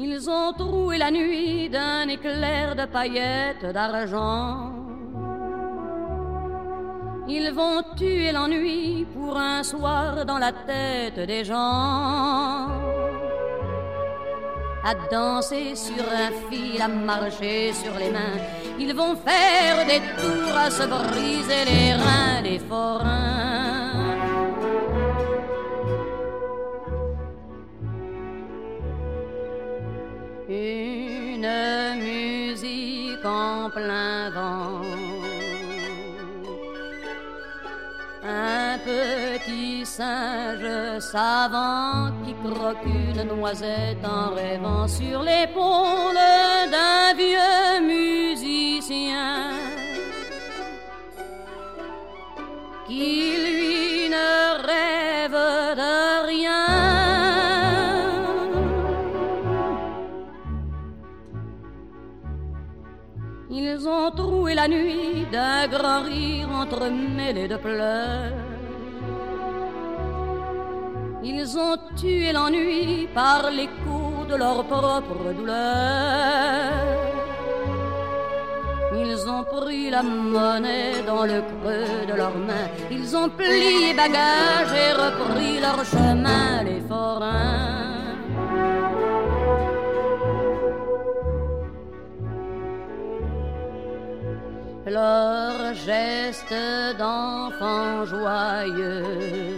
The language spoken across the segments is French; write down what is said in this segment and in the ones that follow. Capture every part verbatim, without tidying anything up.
Ils ont troué la nuit d'un éclair de paillettes d'argent. Ils vont tuer l'ennui pour un soir dans la tête des gens. À danser sur un fil, à marcher sur les mains, ils vont faire des tours à se briser les reins, les forains. Une musique en plein vent, un petit singe savant qui croque une noisette en rêvant sur l'épaule d'un vieux musicien qui lui ne rêve de rien. Ils ont troué la nuit d'un grand rire entremêlé de pleurs. Ils ont tué l'ennui par l'écho de leur propre douleur. Ils ont pris la monnaie dans le creux de leurs mains. Ils ont plié bagages et repris leur chemin, les forains. Leurs gestes d'enfants joyeux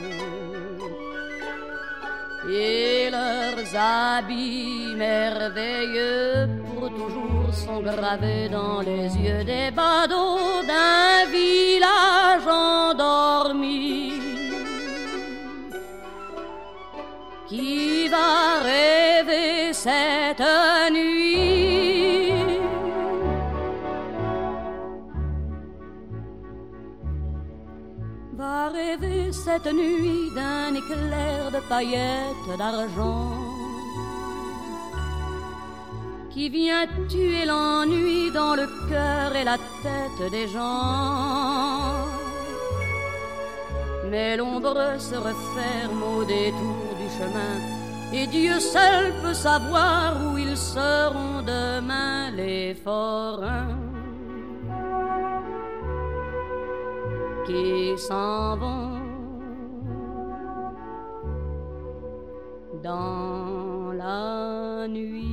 et leurs habits merveilleux pour toujours sont gravés dans les yeux des badauds d'un village endormi qui va rêver cette nuit. Va rêver cette nuit d'un éclair de paillettes d'argent qui vient tuer l'ennui dans le cœur et la tête des gens. Mais l'ombre se referme au détour du chemin et Dieu seul peut savoir où ils seront demain, les forains qui s'en vont dans la nuit.